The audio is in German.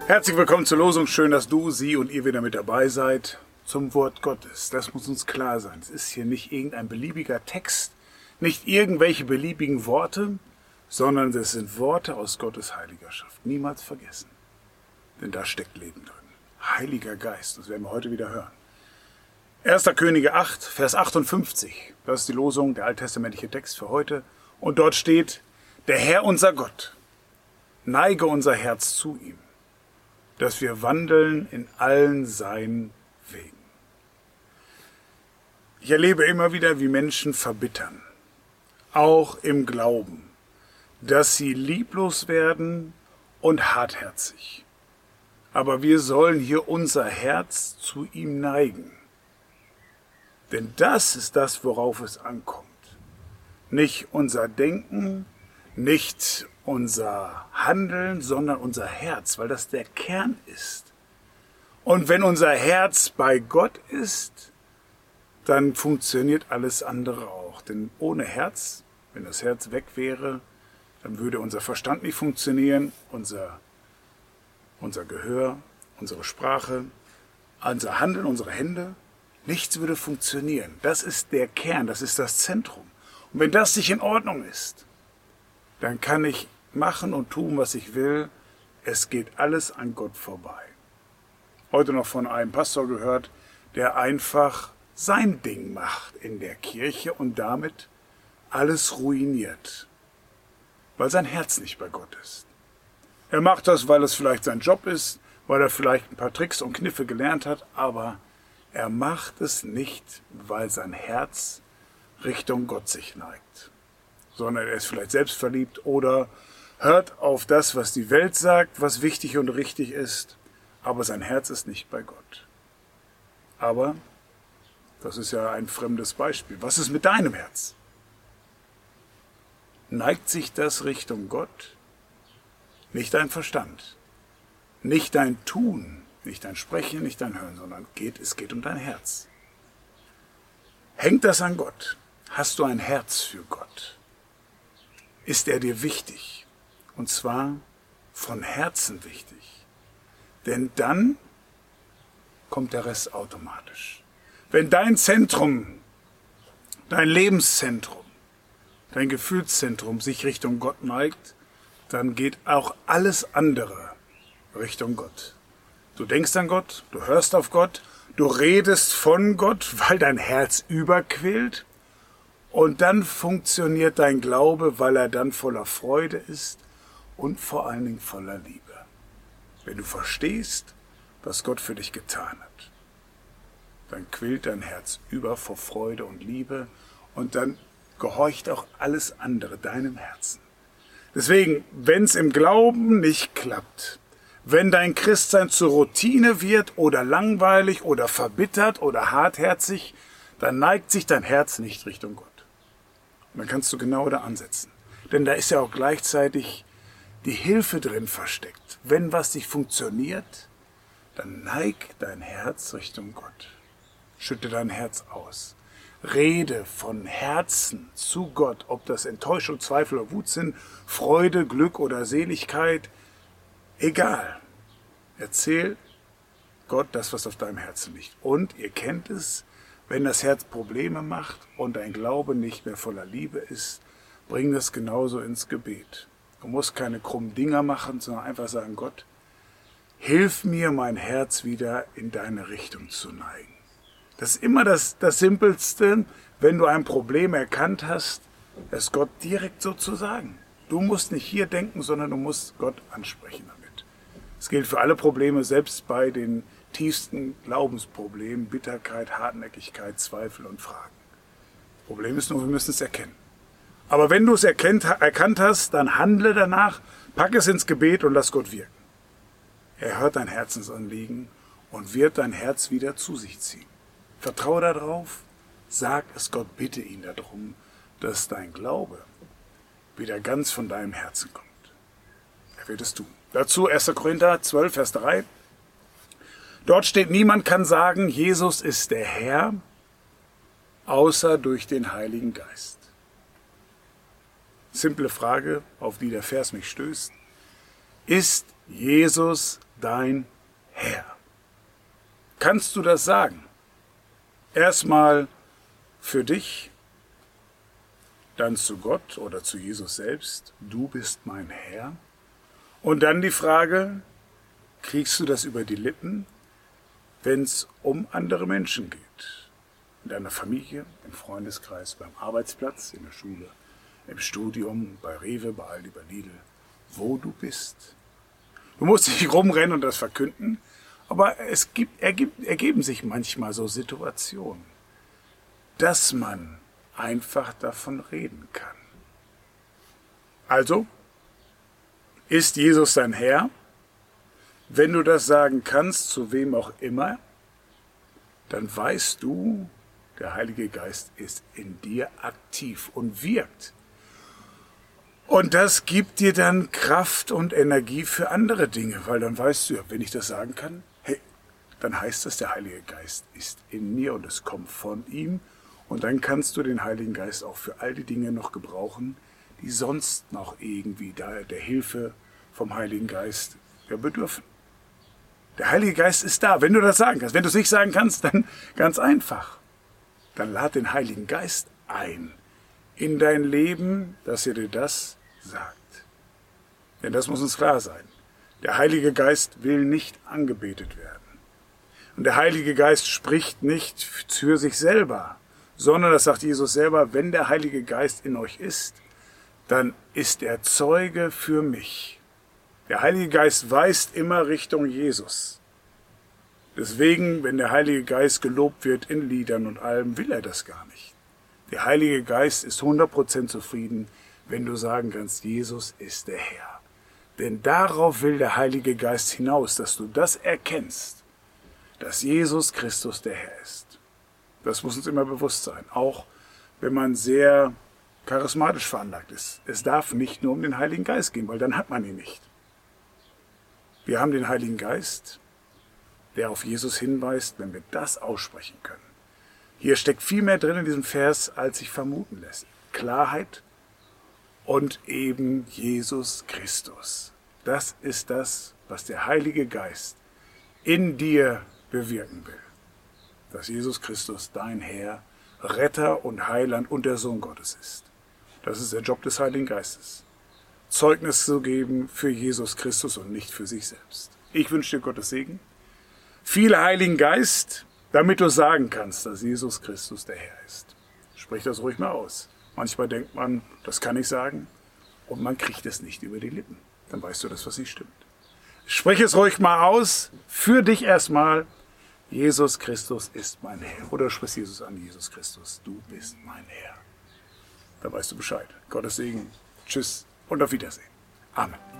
Herzlich willkommen zur Losung. Schön, dass du, sie und ihr wieder mit dabei seid zum Wort Gottes. Das muss uns klar sein. Es ist hier nicht irgendein beliebiger Text, nicht irgendwelche beliebigen Worte, sondern es sind Worte aus Gottes heiliger Schrift. Niemals vergessen, denn da steckt Leben drin. Heiliger Geist, das werden wir heute wieder hören. 1. Könige 8, Vers 58, das ist die Losung, der alttestamentliche Text für heute. Und dort steht, der Herr unser Gott, neige unser Herz zu ihm, dass wir wandeln in allen seinen Wegen. Ich erlebe immer wieder, wie Menschen verbittern, auch im Glauben, dass sie lieblos werden und hartherzig. Aber wir sollen hier unser Herz zu ihm neigen. Denn das ist das, worauf es ankommt. Nicht unser Denken, nicht unser Handeln, sondern unser Herz, weil das der Kern ist. Und wenn unser Herz bei Gott ist, dann funktioniert alles andere auch. Denn ohne Herz, wenn das Herz weg wäre, dann würde unser Verstand nicht funktionieren, unser Gehör, unsere Sprache, unser Handeln, unsere Hände. Nichts würde funktionieren. Das ist der Kern, das ist das Zentrum. Und wenn das nicht in Ordnung ist, dann kann ich machen und tun, was ich will. Es geht alles an Gott vorbei. Heute noch von einem Pastor gehört, der einfach sein Ding macht in der Kirche und damit alles ruiniert, weil sein Herz nicht bei Gott ist. Er macht das, weil es vielleicht sein Job ist, weil er vielleicht ein paar Tricks und Kniffe gelernt hat, aber er macht es nicht, weil sein Herz Richtung Gott sich neigt, sondern er ist vielleicht selbstverliebt oder hört auf das, was die Welt sagt, was wichtig und richtig ist, aber sein Herz ist nicht bei Gott. Aber das ist ja ein fremdes Beispiel. Was ist mit deinem Herz? Neigt sich das Richtung Gott? Nicht dein Verstand, nicht dein Tun, nicht dein Sprechen, nicht dein Hören, sondern es geht um dein Herz. Hängt das an Gott? Hast du ein Herz für Gott? Ist er dir wichtig? Und zwar von Herzen wichtig. Denn dann kommt der Rest automatisch. Wenn dein Zentrum, dein Lebenszentrum, dein Gefühlszentrum sich Richtung Gott neigt, dann geht auch alles andere Richtung Gott. Du denkst an Gott, du hörst auf Gott, du redest von Gott, weil dein Herz überquillt. Und dann funktioniert dein Glaube, weil er dann voller Freude ist und vor allen Dingen voller Liebe. Wenn du verstehst, was Gott für dich getan hat, dann quillt dein Herz über vor Freude und Liebe und dann gehorcht auch alles andere deinem Herzen. Deswegen, wenn es im Glauben nicht klappt, wenn dein Christsein zur Routine wird oder langweilig oder verbittert oder hartherzig, dann neigt sich dein Herz nicht Richtung Gott. Und dann kannst du genau da ansetzen. Denn da ist ja auch gleichzeitig die Hilfe drin versteckt. Wenn was nicht funktioniert, dann neig dein Herz Richtung Gott. Schütte dein Herz aus. Rede von Herzen zu Gott, ob das Enttäuschung, Zweifel oder Wut sind, Freude, Glück oder Seligkeit, egal. Erzähl Gott das, was auf deinem Herzen liegt. Und ihr kennt es, wenn das Herz Probleme macht und dein Glaube nicht mehr voller Liebe ist, bring das genauso ins Gebet. Du musst keine krummen Dinger machen, sondern einfach sagen, Gott, hilf mir, mein Herz wieder in deine Richtung zu neigen. Das ist immer das Simpelste, wenn du ein Problem erkannt hast, es Gott direkt so zu sagen. Du musst nicht hier denken, sondern du musst Gott ansprechen damit. Es gilt für alle Probleme, selbst bei den tiefsten Glaubensproblemen, Bitterkeit, Hartnäckigkeit, Zweifel und Fragen. Problem ist nur, wir müssen es erkennen. Aber wenn du es erkannt hast, dann handle danach, pack es ins Gebet und lass Gott wirken. Er hört dein Herzensanliegen und wird dein Herz wieder zu sich ziehen. Vertraue darauf, sag es Gott, bitte ihn darum, dass dein Glaube wieder ganz von deinem Herzen kommt. Er wird es tun. Dazu 1. Korinther 12, Vers 3. Dort steht, niemand kann sagen, Jesus ist der Herr, außer durch den Heiligen Geist. Simple Frage, auf die der Vers mich stößt. Ist Jesus, dein Herr. Kannst du das sagen? Erstmal für dich, dann zu Gott oder zu Jesus selbst. Du bist mein Herr. Und dann die Frage, kriegst du das über die Lippen, wenn es um andere Menschen geht? In deiner Familie, im Freundeskreis, beim Arbeitsplatz, in der Schule, im Studium, bei Rewe, bei Aldi, bei Lidl, wo du bist. Du musst nicht rumrennen und das verkünden, aber es ergeben sich manchmal so Situationen, dass man einfach davon reden kann. Also, ist Jesus dein Herr? Wenn du das sagen kannst, zu wem auch immer, dann weißt du, der Heilige Geist ist in dir aktiv und wirkt. Und das gibt dir dann Kraft und Energie für andere Dinge, weil dann weißt du ja, wenn ich das sagen kann, hey, dann heißt das, der Heilige Geist ist in mir und es kommt von ihm. Und dann kannst du den Heiligen Geist auch für all die Dinge noch gebrauchen, die sonst noch irgendwie der Hilfe vom Heiligen Geist bedürfen. Der Heilige Geist ist da, wenn du das sagen kannst. Wenn du es nicht sagen kannst, dann ganz einfach. Dann lad den Heiligen Geist ein in dein Leben, dass er dir das sagt. Denn das muss uns klar sein. Der Heilige Geist will nicht angebetet werden. Und der Heilige Geist spricht nicht für sich selber, sondern, das sagt Jesus selber, wenn der Heilige Geist in euch ist, dann ist er Zeuge für mich. Der Heilige Geist weist immer Richtung Jesus. Deswegen, wenn der Heilige Geist gelobt wird in Liedern und allem, will er das gar nicht. Der Heilige Geist ist 100% zufrieden, wenn du sagen kannst, Jesus ist der Herr. Denn darauf will der Heilige Geist hinaus, dass du das erkennst, dass Jesus Christus der Herr ist. Das muss uns immer bewusst sein, auch wenn man sehr charismatisch veranlagt ist. Es darf nicht nur um den Heiligen Geist gehen, weil dann hat man ihn nicht. Wir haben den Heiligen Geist, der auf Jesus hinweist, wenn wir das aussprechen können. Hier steckt viel mehr drin in diesem Vers, als sich vermuten lässt. Klarheit und eben Jesus Christus. Das ist das, was der Heilige Geist in dir bewirken will. Dass Jesus Christus dein Herr, Retter und Heiland und der Sohn Gottes ist. Das ist der Job des Heiligen Geistes. Zeugnis zu geben für Jesus Christus und nicht für sich selbst. Ich wünsche dir Gottes Segen, viel Heiligen Geist, damit du sagen kannst, dass Jesus Christus der Herr ist. Sprich das ruhig mal aus. Manchmal denkt man, das kann ich sagen, und man kriegt es nicht über die Lippen. Dann weißt du, dass was nicht stimmt. Sprich es ruhig mal aus, für dich erstmal. Jesus Christus ist mein Herr. Oder sprich Jesus an, Jesus Christus, du bist mein Herr. Da weißt du Bescheid. Gottes Segen. Tschüss und auf Wiedersehen. Amen.